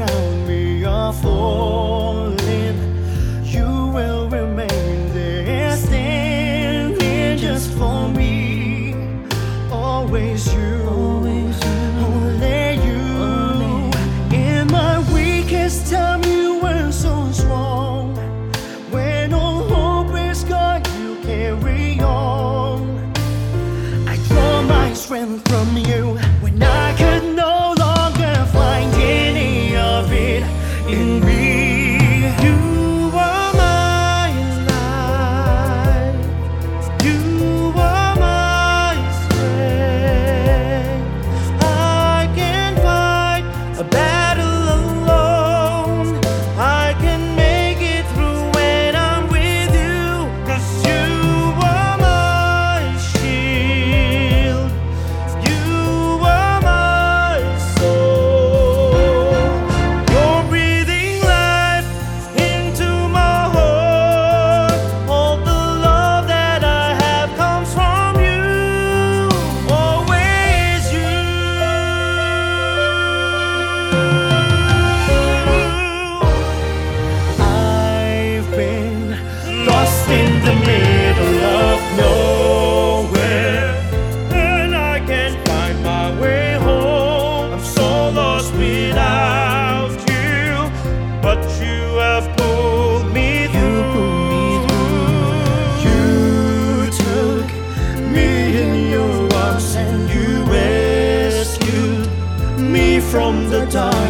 around me are falling, you will remain there, standing just for me. Always you, only you. In my weakest time, you were so strong. When all hope is gone, you carry on. I draw my strength from you when I could no longer find any of it in me. You are my life, you are my strength. I can fight a battle alone, I can make it through when I'm with you. 'Cause you are my shield, you are my soul. You're breathing life into my heart. All the love that I have comes from you, always you. I've been lost in the middle of nowhere, and I can't find my way home. I'm so lost without you, but you have pulled me through. You took me in your arms and you rescued me from the dark.